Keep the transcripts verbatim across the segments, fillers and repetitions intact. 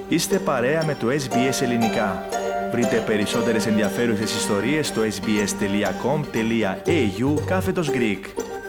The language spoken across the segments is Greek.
Είστε παρέα με το ες μπι ες Ελληνικά. Βρείτε περισσότερες ενδιαφέρουσες ιστορίες στο sbs.com.au κάθετος Greek.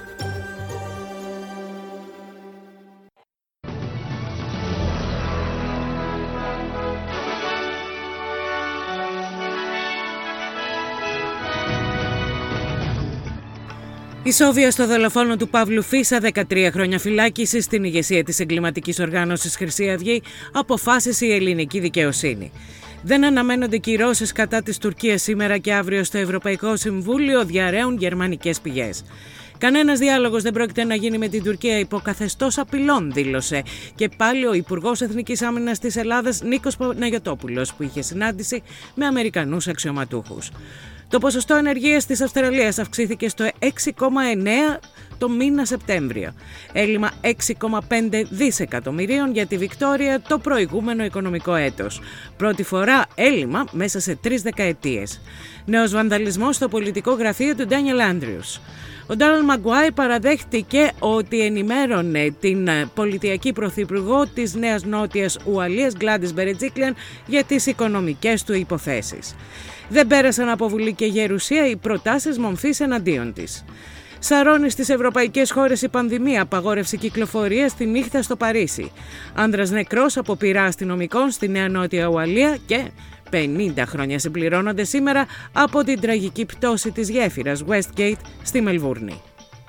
Ισόβια στο δολοφόνο του Παύλου Φίσα, δεκατρία χρόνια φυλάκιση στην ηγεσία της εγκληματικής οργάνωσης Χρυσή Αυγή, αποφάσισε η ελληνική δικαιοσύνη. Δεν αναμένονται κυρώσεις κατά της Τουρκίας σήμερα και αύριο στο Ευρωπαϊκό Συμβούλιο, διαρρέουν γερμανικές πηγές. Κανένας διάλογος δεν πρόκειται να γίνει με την Τουρκία υπό καθεστώς απειλών, δήλωσε και πάλι ο Υπουργός Εθνικής Άμυνας της Ελλάδας Νίκος Παναγιωτόπουλος, που είχε συνάντηση με Αμερικανούς αξιωματούχους. Το ποσοστό ανεργίας της Αυστραλίας αυξήθηκε στο έξι κόμμα εννέα το μήνα Σεπτέμβριο. Έλλειμμα έξι κόμμα πέντε δισεκατομμυρίων για τη Βικτόρια το προηγούμενο οικονομικό έτος. Πρώτη φορά έλλειμμα μέσα σε τρεις δεκαετίες. Νέος βανδαλισμός στο πολιτικό γραφείο του Ντάνιελ Άντριους. Ο Ντόναλντ Μαγκουάιρ παραδέχτηκε ότι ενημέρωνε την πολιτιακή πρωθυπουργό της Νέας Νότιας Ουαλίας Γκλάντις Μπερετζίκλιαν για τις οικονομικές του υποθέσεις. Δεν πέρασαν από Βουλή και Γερουσία οι προτάσεις μομφής εναντίον της. Σαρώνει στις ευρωπαϊκές χώρες η πανδημία, απαγόρευση κυκλοφορίας τη νύχτα στο Παρίσι. Άνδρας νεκρός από πυρά αστυνομικών στη Νέα Νότια Ουαλία και πενήντα χρόνια συμπληρώνονται σήμερα από την τραγική πτώση της γέφυρας Westgate στη Μελβούρνη.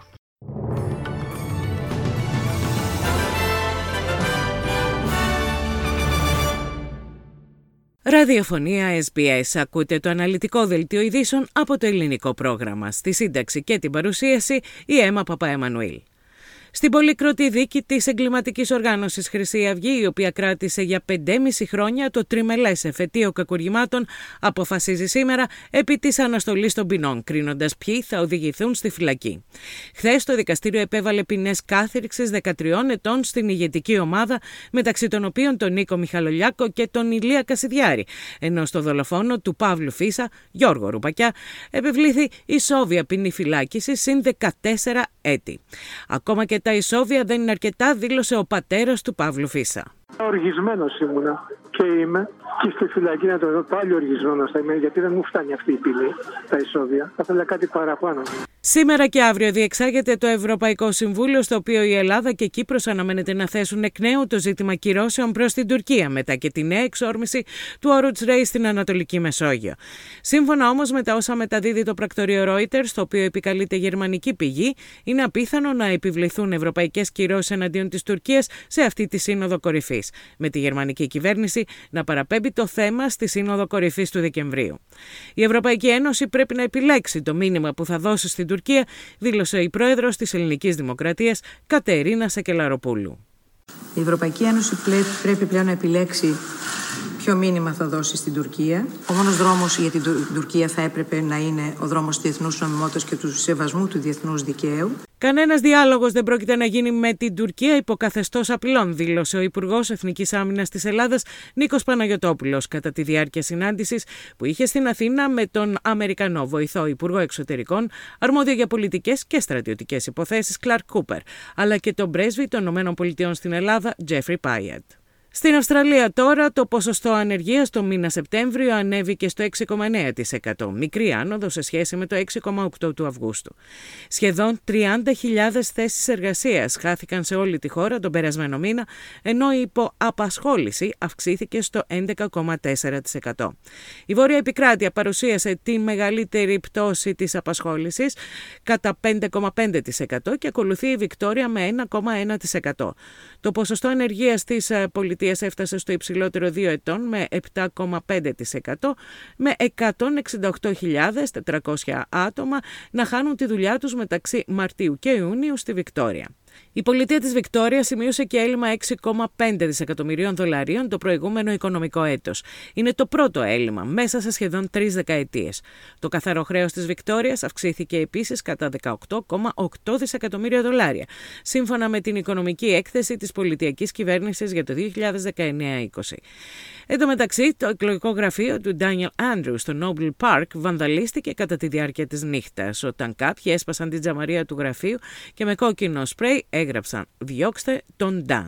Ραδιοφωνία ες μπι ες. Ακούτε το αναλυτικό δελτίο ειδήσεων από το ελληνικό πρόγραμμα. Στη σύνταξη και την παρουσίαση η Έμα Παπαεμμανουήλ. Στην πολύκροτη δίκη της εγκληματικής οργάνωσης Χρυσή Αυγή, η οποία κράτησε για πεντέμισι χρόνια το τριμελές εφετείο κακουργημάτων, αποφασίζει σήμερα επί της αναστολής των ποινών, κρίνοντας ποιοι θα οδηγηθούν στη φυλακή. Χθες το δικαστήριο επέβαλε ποινές κάθυρξης δεκατριών ετών στην ηγετική ομάδα, μεταξύ των οποίων τον Νίκο Μιχαλολιάκο και τον Ηλία Κασιδιάρη, ενώ στο δολοφόνο του Παύλου Φίσα, Γιώργο Ρουπακιά, επιβλήθη ισόβια ποινή φυλάκισης συν δεκατέσσερα έτη. Ακόμα και τα ισόβια δεν είναι αρκετά, δήλωσε ο πατέρας του Παύλου Φίσα. Οργισμένος ήμουνα και είμαι και στη φυλακή να το δω πάλι οργισμένος θα είμαι, γιατί δεν μου φτάνει αυτή η πύλη, τα ισόβια. Θα ήθελα κάτι παραπάνω. Σήμερα και αύριο διεξάγεται το Ευρωπαϊκό Συμβούλιο, στο οποίο η Ελλάδα και Κύπρος αναμένεται να θέσουν εκ νέου το ζήτημα κυρώσεων προς την Τουρκία, μετά και τη νέα εξόρμηση του Oruç Reis στην Ανατολική Μεσόγειο. Σύμφωνα όμως με τα όσα μεταδίδει το πρακτορείο Reuters, στο οποίο επικαλείται γερμανική πηγή, είναι απίθανο να επιβληθούν ευρωπαϊκές κυρώσεις εναντίον της Τουρκίας σε αυτή τη σύνοδο κορυφής, με τη γερμανική κυβέρνηση να παραπέμπει το θέμα στη σύνοδο κορυφής του Δεκεμβρίου. Η Ευρωπαϊκή Ένωση πρέπει να επιλέξει το μήνυμα που θα δώσει στην Τουρκία, δήλωσε η πρόεδρος της Ελληνικής Δημοκρατίας, Κατερίνα Σακελαροπούλου. Η Ευρωπαϊκή Ένωση πρέπει πλέον να επιλέξει ποιο μήνυμα θα δώσει στην Τουρκία. Ο μόνος δρόμος για την Τουρκία θα έπρεπε να είναι ο δρόμος της διεθνούς νομιμότητας και του σεβασμού του διεθνούς δικαίου. Κανένας διάλογος δεν πρόκειται να γίνει με την Τουρκία υπό καθεστώς απειλών, δήλωσε ο Υπουργός Εθνικής Άμυνας της Ελλάδας Νίκος Παναγιωτόπουλος κατά τη διάρκεια συνάντησης που είχε στην Αθήνα με τον Αμερικανό βοηθό Υπουργό Εξωτερικών, αρμόδιο για πολιτικές και στρατιωτικές υποθέσεις Κλαρκ Κούπερ, αλλά και τον πρέσβη των ΗΠΑ στην Ελλάδα Τζέφρι Πάιετ. Στην Αυστραλία τώρα το ποσοστό ανεργίας το μήνα Σεπτέμβριο ανέβηκε στο έξι κόμμα εννέα τοις εκατό, μικρή άνοδο σε σχέση με το έξι κόμμα οκτώ τοις εκατό του Αυγούστου. Σχεδόν τριάντα χιλιάδες θέσεις εργασίας χάθηκαν σε όλη τη χώρα τον περασμένο μήνα, ενώ η υποαπασχόληση αυξήθηκε στο έντεκα κόμμα τέσσερα τοις εκατό. Η Βόρεια Επικράτεια παρουσίασε τη μεγαλύτερη πτώση της απασχόλησης κατά πέντε κόμμα πέντε τοις εκατό και ακολουθεί η Βικτόρια με ένα κόμμα ένα τοις εκατό. Το ποσοστό ανεργίας της πολιτικής έφτασε στο υψηλότερο δύο ετών με επτά κόμμα πέντε τοις εκατό, με εκατόν εξήντα οκτώ χιλιάδες τετρακόσια άτομα να χάνουν τη δουλειά τους μεταξύ Μαρτίου και Ιουνίου στη Βικτόρια. Η πολιτεία της Βικτόρια σημείωσε και έλλειμμα έξι κόμμα πέντε δισεκατομμυρίων δολαρίων το προηγούμενο οικονομικό έτος. Είναι το πρώτο έλλειμμα μέσα σε σχεδόν τρεις δεκαετίες. Το καθαρό χρέος της Βικτόριας αυξήθηκε επίσης κατά δεκαοκτώ κόμμα οκτώ δισεκατομμύρια δολάρια, σύμφωνα με την οικονομική έκθεση της πολιτιακής κυβέρνησης για το δύο χιλιάδες δεκαεννέα είκοσι. Εν τω μεταξύ, το εκλογικό γραφείο του Ντάνιελ Άντριους στο Νόμπλ Πάρκ βανδαλίστηκε κατά τη διάρκεια της νύχτας, όταν κάποιοι έσπασαν την τζαμαρία του γραφείου και με κόκκινο σπρέι έγραψαν «Διώξτε τον Νταν».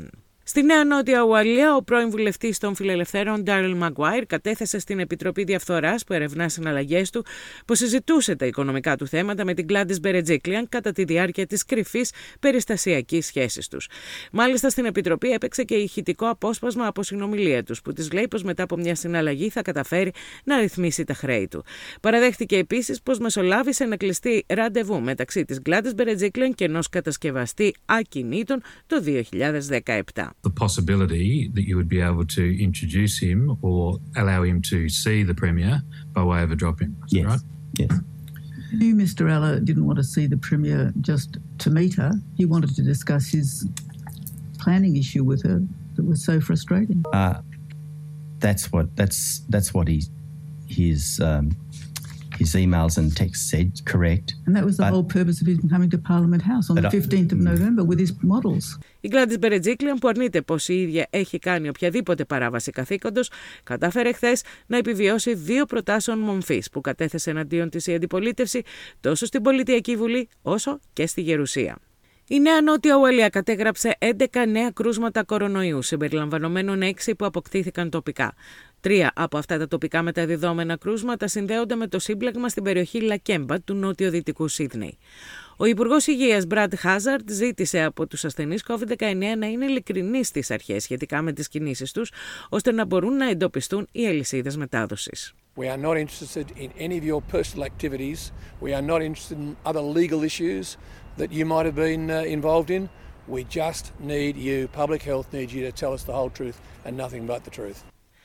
Στη Νέα Νότια Ουαλία, ο πρώην βουλευτής των Φιλελευθέρων Ντάριλ Μαγκουάιρ κατέθεσε στην Επιτροπή Διαφθοράς που ερευνά συναλλαγές του πως συζητούσε τα οικονομικά του θέματα με την Γκλάντις Μπερετζίκλιαν κατά τη διάρκεια της κρυφής περιστασιακής σχέσης τους. Μάλιστα, στην Επιτροπή έπαιξε και ηχητικό απόσπασμα από συνομιλία τους, που της λέει πως μετά από μια συναλλαγή θα καταφέρει να ρυθμίσει τα χρέη του. Παραδέχτηκε επίσης πως μεσολάβησε να κλειστεί ραντεβού μεταξύ της Γκλάντις Μπερετζίκλιαν και ενός κατασκευαστή ακινήτων το δύο χιλιάδες δεκαεπτά. The possibility that you would be able to introduce him or allow him to see the Premier by way of a drop-in. Is yes. that right? Yes. You, Mister Ella, didn't want to see the Premier just to meet her. He wanted to discuss his planning issue with her that was so frustrating. Uh, that's what that's that's what he his um, his emails and texts said. Correct. And that was the but, whole purpose of him coming to Parliament House on the fifteenth of November with his models. Η Γκλάντις Μπερετζίκλιαν, που αρνείται πως η ίδια έχει κάνει οποιαδήποτε παράβαση καθήκοντος, κατάφερε χθες να επιβιώσει δύο προτάσεων μομφής που κατέθεσε εναντίον της η αντιπολίτευση τόσο στην Πολιτιακή Βουλή όσο και στη Γερουσία. Η Νέα Νότια Ουαλία κατέγραψε έντεκα νέα κρούσματα κορονοϊού, συμπεριλαμβανομένων έξι που αποκτήθηκαν τοπικά. Τρία από αυτά τα τοπικά μεταδιδόμενα κρούσματα συνδέονται με το σύμπλεγμα στην περιοχή Λακέμπα του νότιο-δυτικού Σίδνεϊ. Ο Υπουργός Υγείας Μπραντ Χάζαρντ ζήτησε από τους ασθενείς κόβιντ δεκαεννέα να είναι ειλικρινείς στις αρχές σχετικά με τις κινήσεις τους, ώστε να μπορούν να εντοπιστούν οι αλυσίδες μετάδοσης. We are not interested in any of your personal activities. We are not interested in other legal issues that you might have been uh, involved in. We just need you, public health needs you to tell us the whole truth and nothing but the truth.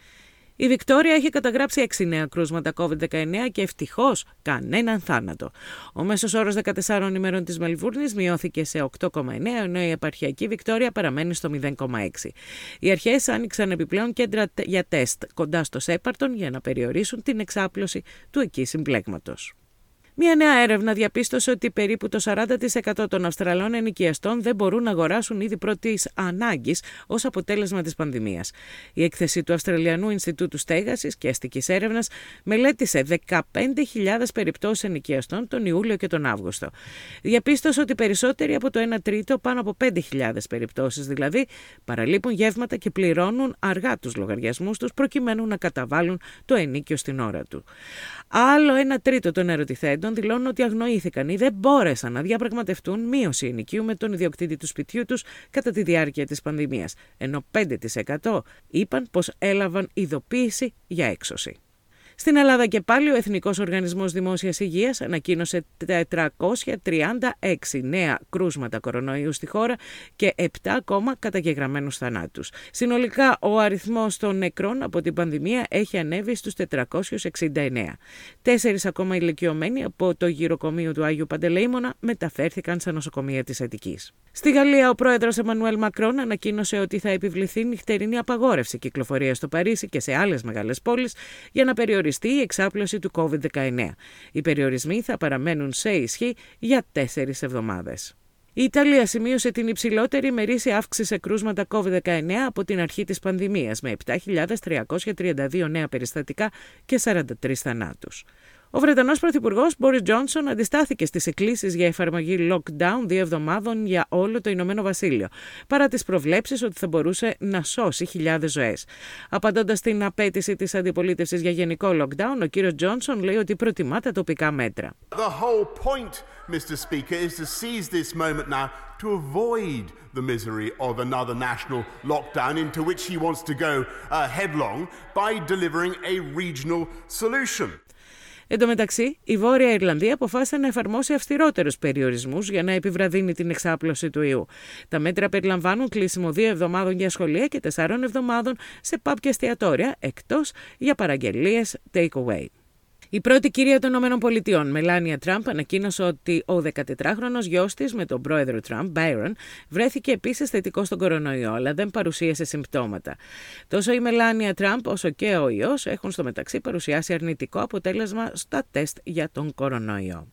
Η Βικτόρια έχει καταγράψει έξι νέα κρούσματα κόβιντ δεκαεννέα και ευτυχώς κανέναν θάνατο. Ο μέσος όρος δεκατεσσάρων ημερών της Μελβούρνης μειώθηκε σε οκτώ κόμμα εννέα, ενώ η επαρχιακή Βικτόρια παραμένει στο μηδέν κόμμα έξι. Οι αρχές άνοιξαν επιπλέον κέντρα για τεστ κοντά στο Σέπαρτον για να περιορίσουν την εξάπλωση του εκεί συμπλέγματος. Μια νέα έρευνα διαπίστωσε ότι περίπου το σαράντα τοις εκατό των Αυστραλών ενοικιαστών δεν μπορούν να αγοράσουν είδη πρώτης ανάγκης ως αποτέλεσμα της πανδημίας. Η έκθεση του Αυστραλιανού Ινστιτούτου Στέγασης και Αστικής Έρευνας μελέτησε δεκαπέντε χιλιάδες περιπτώσεις ενοικιαστών τον Ιούλιο και τον Αύγουστο. Διαπίστωσε ότι περισσότεροι από το ένα τρίτο, πάνω από πέντε χιλιάδες περιπτώσεις δηλαδή, παραλείπουν γεύματα και πληρώνουν αργά τους λογαριασμούς τους προκειμένου να καταβάλουν το ενίκιο στην ώρα του. Άλλο ένα τρίτο των ερωτηθέντων δηλώνουν ότι αγνοήθηκαν ή δεν μπόρεσαν να διαπραγματευτούν μείωση ενοικίου με τον ιδιοκτήτη του σπιτιού τους κατά τη διάρκεια της πανδημίας, ενώ πέντε τοις εκατό είπαν πως έλαβαν ειδοποίηση για έξωση. Στην Ελλάδα και πάλι ο Εθνικός Οργανισμός Δημόσιας Υγείας ανακοίνωσε τετρακόσια τριάντα έξι νέα κρούσματα κορονοϊού στη χώρα και επτά ακόμα καταγεγραμμένους θανάτους. Συνολικά ο αριθμός των νεκρών από την πανδημία έχει ανέβει στους τετρακόσιους εξήντα εννέα. Τέσσερις ακόμα ηλικιωμένοι από το γυροκομείο του Άγιου Παντελεήμωνα μεταφέρθηκαν στα νοσοκομεία της Αττικής. Στη Γαλλία, ο πρόεδρος Εμμανουέλ Μακρόν ανακοίνωσε ότι θα επιβληθεί νυχτερινή απαγόρευση κυκλοφορίας στο Παρίσι και σε άλλες μεγάλες πόλεις για να περιοριστεί η εξάπλωση του κόβιντ δεκαεννέα. Οι περιορισμοί θα παραμένουν σε ισχύ για τέσσερις εβδομάδες. Η Ιταλία σημείωσε την υψηλότερη ημερήσια αύξηση σε κρούσματα κόβιντ δεκαεννέα από την αρχή της πανδημίας, με επτά χιλιάδες τριακόσια τριάντα δύο νέα περιστατικά και σαράντα τρεις θανάτους. Ο Βρετανός Πρωθυπουργός Μπόρις Τζόνσον αντιστάθηκε στις εκκλήσεις για εφαρμογή lockdown δύο εβδομάδων για όλο το Ηνωμένο Βασίλειο, παρά τις προβλέψεις ότι θα μπορούσε να σώσει χιλιάδες ζωές. Απαντώντας στην απέτηση της αντιπολίτευσης για γενικό lockdown, ο κύριος Τζόνσον λέει ότι προτιμά τα τοπικά μέτρα. The whole point, Mister Speaker, is to seize this moment now to avoid the misery of another national lockdown into which he wants to go uh, headlong by delivering a regional solution. Εν τω μεταξύ, η Βόρεια Ιρλανδία αποφάσισε να εφαρμόσει αυστηρότερους περιορισμούς για να επιβραδύνει την εξάπλωση του ιού. Τα μέτρα περιλαμβάνουν κλείσιμο δύο εβδομάδων για σχολεία και τεσσάρων εβδομάδων σε pub και εστιατόρια, εκτός για παραγγελίες take-away. Η πρώτη κυρία των ΗΠΑ, Μελάνια Τραμπ, ανακοίνωσε ότι ο δεκατετράχρονος γιος της με τον πρόεδρο Τραμπ, Μπάιρον, βρέθηκε επίσης θετικός στον κορονοϊό, αλλά δεν παρουσίασε συμπτώματα. Τόσο η Μελάνια Τραμπ όσο και ο ιός έχουν στο μεταξύ παρουσιάσει αρνητικό αποτέλεσμα στα τεστ για τον κορονοϊό.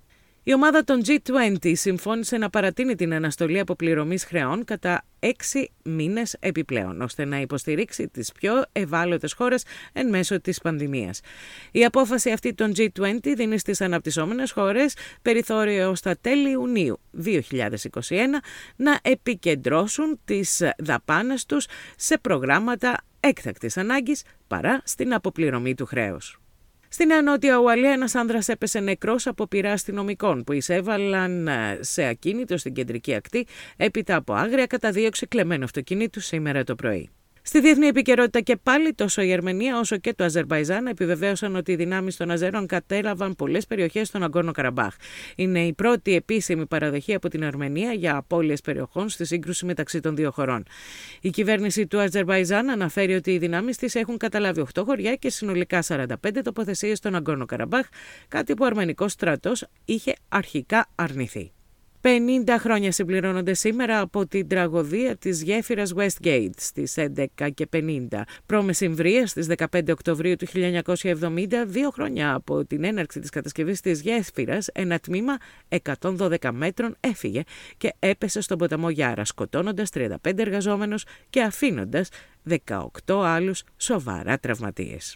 Η ομάδα των τζι είκοσι συμφώνησε να παρατείνει την αναστολή αποπληρωμής χρεών κατά έξι μήνες επιπλέον, ώστε να υποστηρίξει τις πιο ευάλωτες χώρες εν μέσω της πανδημίας. Η απόφαση αυτή των τζι είκοσι δίνει στις αναπτυσσόμενες χώρες περιθώριο ως τα τέλη Ιουνίου δύο χιλιάδες είκοσι ένα να επικεντρώσουν τις δαπάνες τους σε προγράμματα έκτακτης ανάγκης παρά στην αποπληρωμή του χρέους. Στη Νέα Νότια Ουαλία, ένας άνδρας έπεσε νεκρός από πειρά αστυνομικών που εισέβαλαν σε ακίνητο στην κεντρική ακτή έπειτα από άγρια καταδίωξη κλεμμένου αυτοκινήτου σήμερα το πρωί. Στη διεθνή επικαιρότητα και πάλι τόσο η Αρμενία όσο και το Αζερμπαϊτζάν επιβεβαίωσαν ότι οι δυνάμεις των Αζέρων κατέλαβαν πολλές περιοχές στον Αγκόρνο Καραμπάχ. Είναι η πρώτη επίσημη παραδοχή από την Αρμενία για απώλειες περιοχών στη σύγκρουση μεταξύ των δύο χωρών. Η κυβέρνηση του Αζερμπαϊτζάν αναφέρει ότι οι δυνάμεις της έχουν καταλάβει οκτώ χωριά και συνολικά σαράντα πέντε τοποθεσίες στον Αγκόρνο Καραμπάχ, κάτι που ο αρμενικός στρατός είχε αρχικά αρνηθεί. πενήντα χρόνια συμπληρώνονται σήμερα από την τραγωδία της γέφυρας Westgate στις έντεκα και πενήντα. Προμεσημβρία στις δεκαπέντε Οκτωβρίου του χίλια εννιακόσια εβδομήντα, δύο χρόνια από την έναρξη της κατασκευής της γέφυρας, ένα τμήμα εκατόν δώδεκα μέτρων έφυγε και έπεσε στον ποταμό Γιάρα, σκοτώνοντας τριάντα πέντε εργαζόμενους και αφήνοντας δεκαοκτώ άλλους σοβαρά τραυματίες.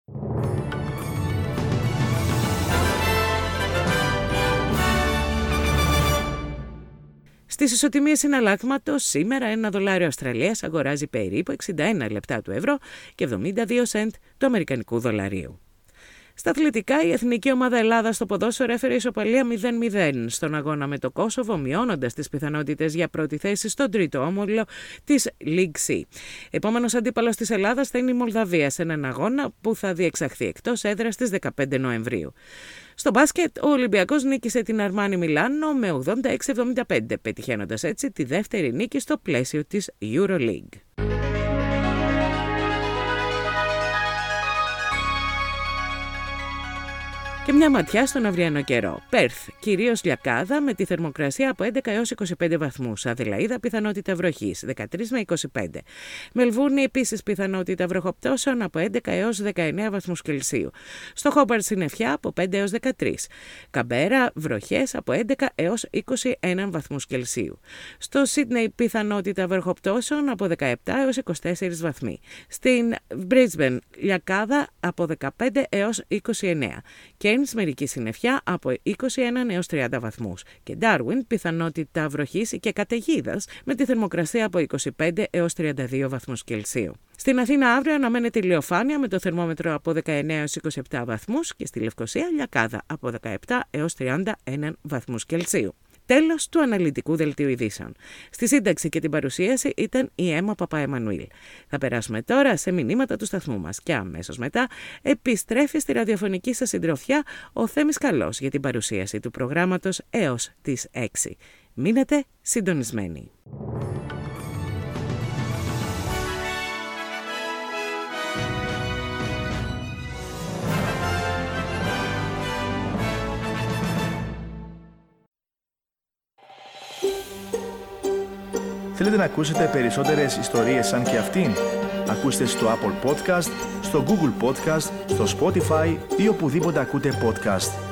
Στις ισοτιμίες συναλλάγματος, σήμερα ένα δολάριο Αυστραλίας αγοράζει περίπου εξήντα ένα λεπτά του ευρώ και εβδομήντα δύο σεντ του αμερικανικού δολαρίου. Στα αθλητικά, η εθνική ομάδα Ελλάδα στο ποδόσφαιρο έφερε ισοπαλία μηδέν μηδέν στον αγώνα με το Κόσοβο, μειώνοντας τις πιθανότητες για πρώτη θέση στον τρίτο όμιλο της League C. Επόμενος αντίπαλος της Ελλάδας θα είναι η Μολδαβία, σε έναν αγώνα που θα διεξαχθεί εκτός έδρας στις δεκαπέντε Νοεμβρίου. Στο μπάσκετ, ο Ολυμπιακός νίκησε την Αρμάνι Μιλάνο με ογδόντα έξι εβδομήντα πέντε, πετυχαίνοντας έτσι τη δεύτερη νίκη στο πλαίσιο της EuroLeague. Και μια ματιά στον αυριανό καιρό. Πέρθ, κυρίως λιακάδα με τη θερμοκρασία από έντεκα έως είκοσι πέντε βαθμούς. Αδελαΐδα, πιθανότητα βροχής δεκατρείς με είκοσι πέντε. Μελβούρνη, επίσης πιθανότητα βροχοπτώσεων από έντεκα έως δεκαεννέα βαθμούς Κελσίου. Στο Χόμπαρτ, συννεφιά από πέντε έως δεκατρείς. Καμπέρα, βροχές από έντεκα έως είκοσι ένα βαθμούς Κελσίου. Στο Σίδνεϊ, πιθανότητα βροχοπτώσεων από δεκαεπτά έως είκοσι τέσσερις βαθμοί. Στην Μπρίσμπεν, λιακάδα από δεκαπέντε έως είκοσι εννέα. Κέινς, μερική συννεφιά από είκοσι ένα έως τριάντα βαθμούς. Και Ντάρουιν, πιθανότητα βροχής και καταιγίδας με τη θερμοκρασία από είκοσι πέντε έως τριάντα δύο βαθμούς Κελσίου. Στην Αθήνα αύριο αναμένεται ηλιοφάνεια με το θερμόμετρο από δεκαεννέα έως είκοσι επτά βαθμούς και στη Λευκοσία λιακάδα από δεκαεπτά έως τριάντα ένα βαθμούς Κελσίου. Τέλος του αναλυτικού δελτίου ειδήσεων. Στη σύνταξη και την παρουσίαση ήταν η Έμα Παπαεμμανουήλ. Θα περάσουμε τώρα σε μηνύματα του σταθμού μας και αμέσως μετά επιστρέφει στη ραδιοφωνική σας συντροφιά ο Θέμης Καλός για την παρουσίαση του προγράμματος έως τις έξι. Μείνετε συντονισμένοι. Θέλετε να ακούσετε περισσότερες ιστορίες σαν και αυτήν? Ακούστε στο Apple Podcast, στο Google Podcast, στο Spotify ή οπουδήποτε ακούτε podcast.